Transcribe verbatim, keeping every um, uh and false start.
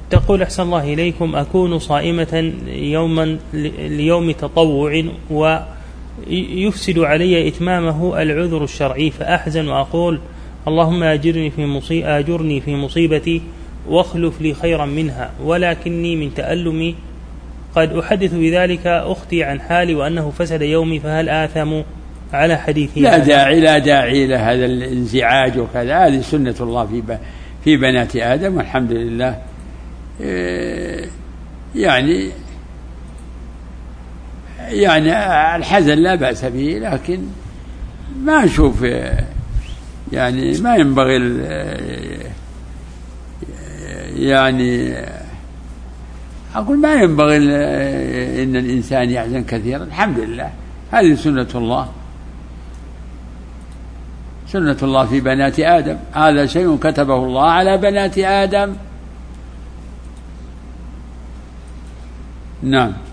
تقول أحسن الله إليكم: أكون صائمة يوما ليوم تطوع ويفسد علي إتمامه العذر الشرعي، فأحزن وأقول: اللهم أجرني في مصيبتي أجرني في مصيبتي واخلف لي خيرا منها، ولكني من تألمي قد أحدث بذلك أختي عن حالي وأنه فسد يومي، فهل آثم على حديثي؟ لا داعي لا داعي لهذا الانزعاج وكذا، هذه سنة الله في في بنات آدم، والحمد لله. يعني يعني الحزن لا بأس به، لكن ما نشوف يعني ما ينبغي يعني أقول ما ينبغي إن الإنسان يحزن كثيرا. الحمد لله، هذه سنة الله، سنة الله في بنات آدم، هذا شيء كتبه الله على بنات آدم. نعم.